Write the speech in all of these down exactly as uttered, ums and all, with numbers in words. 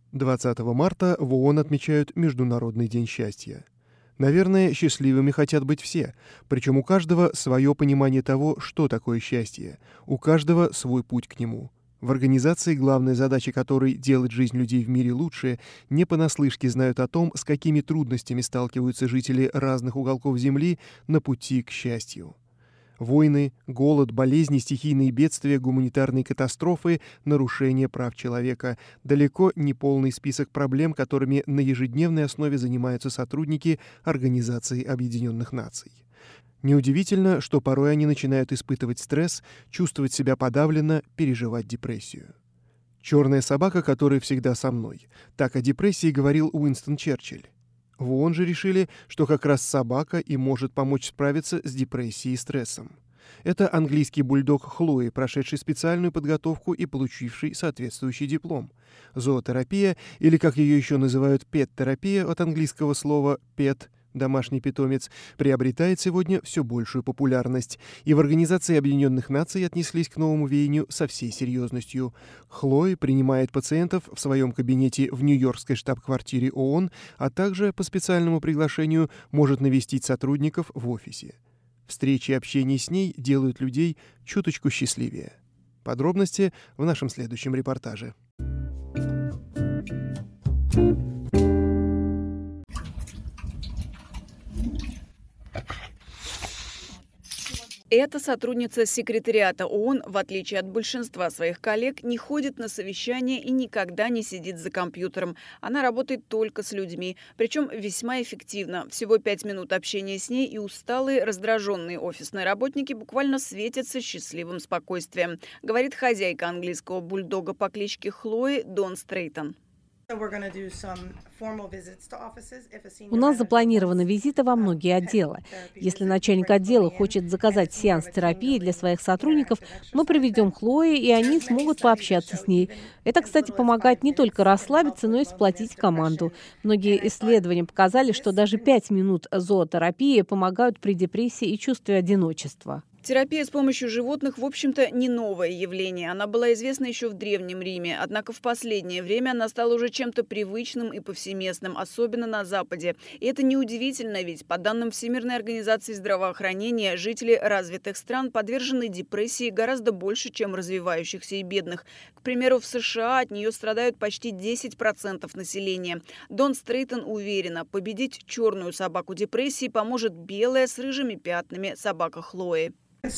двадцатого марта в ООН отмечают Международный день счастья. Наверное, счастливыми хотят быть все, причем у каждого свое понимание того, что такое счастье, у каждого свой путь к нему. В организации, главная задача которой — делать жизнь людей в мире лучше, не понаслышке знают о том, с какими трудностями сталкиваются жители разных уголков Земли на пути к счастью. Войны, голод, болезни, стихийные бедствия, гуманитарные катастрофы, нарушение прав человека — далеко не полный список проблем, которыми на ежедневной основе занимаются сотрудники Организации Объединенных Наций. Неудивительно, что порой они начинают испытывать стресс, чувствовать себя подавленно, переживать депрессию. «Черная собака, которая всегда со мной». Так о депрессии говорил Уинстон Черчилль. В ООН же решили, что как раз собака и может помочь справиться с депрессией и стрессом. Это английский бульдог Хлои, прошедший специальную подготовку и получивший соответствующий диплом. Зоотерапия, или как ее еще называют пет-терапия от английского слова «пет», домашний питомец, приобретает сегодня все большую популярность, и в Организации Объединенных Наций отнеслись к новому веянию со всей серьезностью. Хлои принимает пациентов в своем кабинете в нью-йоркской штаб-квартире ООН, а также по специальному приглашению может навестить сотрудников в офисе. Встречи и общение с ней делают людей чуточку счастливее. Подробности в нашем следующем репортаже. Эта сотрудница секретариата ООН, в отличие от большинства своих коллег, не ходит на совещания и никогда не сидит за компьютером. Она работает только с людьми, причем весьма эффективно. Всего пять минут общения с ней, и усталые, раздраженные офисные работники буквально светятся счастливым спокойствием, говорит хозяйка английского бульдога по кличке Хлои Дон Стрейтон. У нас запланированы визиты во многие отделы. Если начальник отдела хочет заказать сеанс терапии для своих сотрудников, мы приведем Хлои, и они смогут пообщаться с ней. Это, кстати, помогает не только расслабиться, но и сплотить команду. Многие исследования показали, что даже пять минут зоотерапии помогают при депрессии и чувстве одиночества. Терапия с помощью животных, в общем-то, не новое явление. Она была известна еще в Древнем Риме. Однако в последнее время она стала уже чем-то привычным и повсеместным, особенно на Западе. И это неудивительно, ведь по данным Всемирной организации здравоохранения, жители развитых стран подвержены депрессии гораздо больше, чем развивающихся и бедных. К примеру, в США от нее страдают почти десять процентов населения. Дон Стрейтон уверена, победить черную собаку депрессии поможет белая с рыжими пятнами собака Хлои.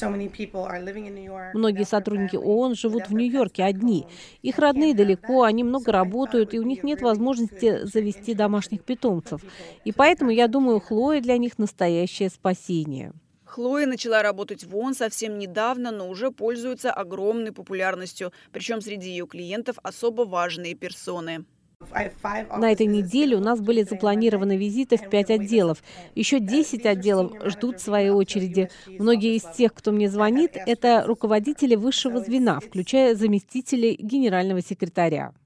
Многие сотрудники ООН живут в Нью-Йорке одни. Их родные далеко, они много работают, и у них нет возможности завести домашних питомцев. И поэтому, я думаю, Хлоя для них настоящее спасение. Хлоя начала работать в ООН совсем недавно, но уже пользуется огромной популярностью. Причем среди ее клиентов особо важные персоны. На этой неделе у нас были запланированы визиты в пять отделов. Еще десять отделов ждут своей очереди. Многие из тех, кто мне звонит, это руководители высшего звена, включая заместителей генерального секретаря.